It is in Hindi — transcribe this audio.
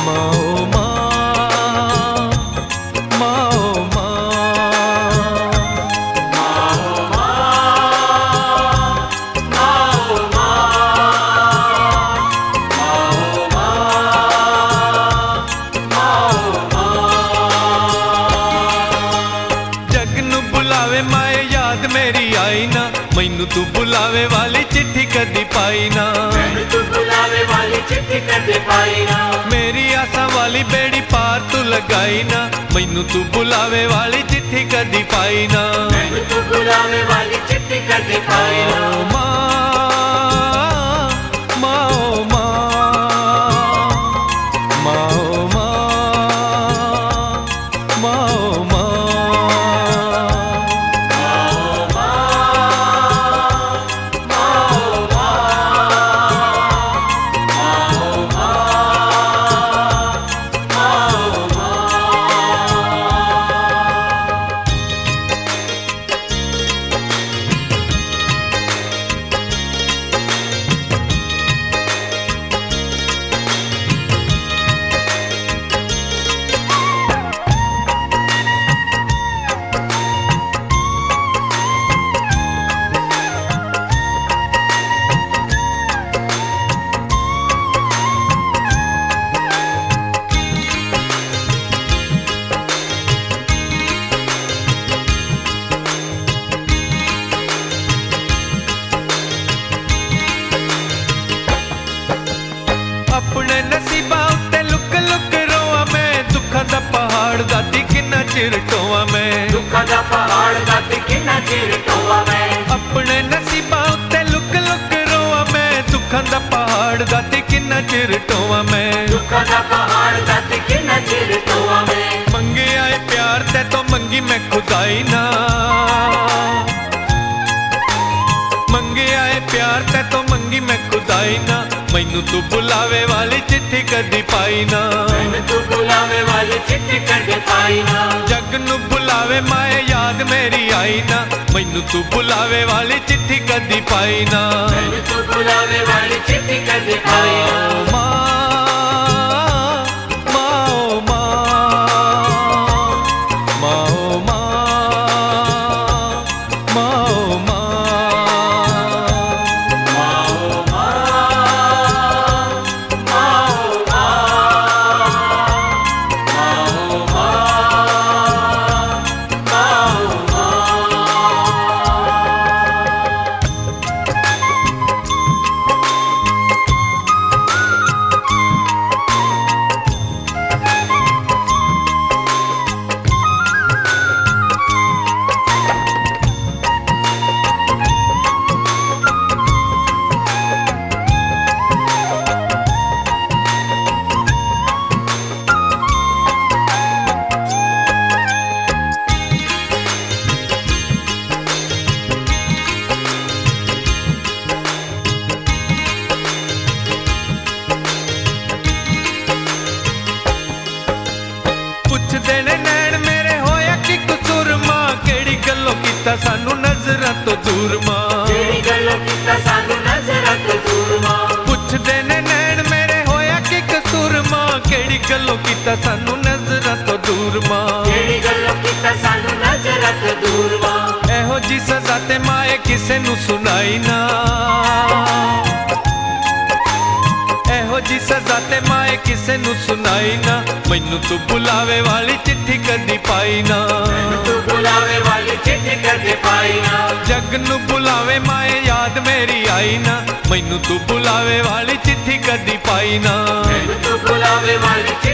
माओ माँ, माओ माँ, माओ माँ, माओ माँ, जग नू बुलावे माए याद मेरी आई ना, मैनू तू बुलावे वाली चिट्ठी कदी पाई ना। मैनू तू बुलावे वाली चिट्ठी कदे पाई ना। मेरी आसा वाली बेड़ी पार तू लगाई ना, मैनू तू बुलावे वाली चिट्ठी कदी पाई ना। मैनू तू बुलावे वाली चिट्ठी कदे पाई ना। ओ माँ, माओ माँ, माओ माँ, माओ माँ। अपने नसीबा उत्ते लुक लुक रोआ मैं, दुखा दा पहाड़ गाती किन्ना चिर टोआ मैं। दुखा दा पहाड़ गाती किन्ना चिर टोआ मैं। अपने नसीबा उत्ते लुक लुक रोआ मैं, दुखा दा पहाड़ गाती किन्ना चिर टोआ मैं। दुखा दा पहाड़ गाती किन्ना चिर टोआ मैं। मंगे आए प्यार ते तो मंगी मैं खुदाई ना, मंगे आए प्यार ते तो मंगी मैं खुदाई ना। मैनू तू बुलावे वाली चिट्ठी कदी पाई ना। मैनू तू बुलावे वाली चिट्ठी कदे पाई ना। जग नू बुलावे माए याद मेरी आई ना, मैनू तू बुलावे वाली चिट्ठी कदी पाई ना। मैनू तू बुलावे वाली चिट्ठी कदे पाई ना। माँ, माओ माँ, माओ माँ, माओ माँ। देने नैन मेरे होया कि कसूर माँ, केड़ी गल्लों कीता सानू नजरां तो दूर माँ। केड़ी गल्लों कीता सानू नजरां तो दूर माँ। पुछ देने नैन मेरे होया कि कसूर माँ, केड़ी गल्लों कीता सानू नजरां तो दूर माँ। केड़ी गल्लों कीता सानू नजरां तो दूर माँ। एहो जी सजा ते माए किसे नू सुनाई ना, एहो जी सजा ते माए किसे नू सुनाई ना। मैनू तू बुलावे वाली चिट्ठी कदी पाई ना। मैनू तू बुलावे वाली चिट्ठी कदे पाई ना। जग नू बुलावे माए याद मेरी आई ना, मैनू तू बुलावे वाली चिट्ठी कदी पाई ना। मैनू तू बुलावे वाली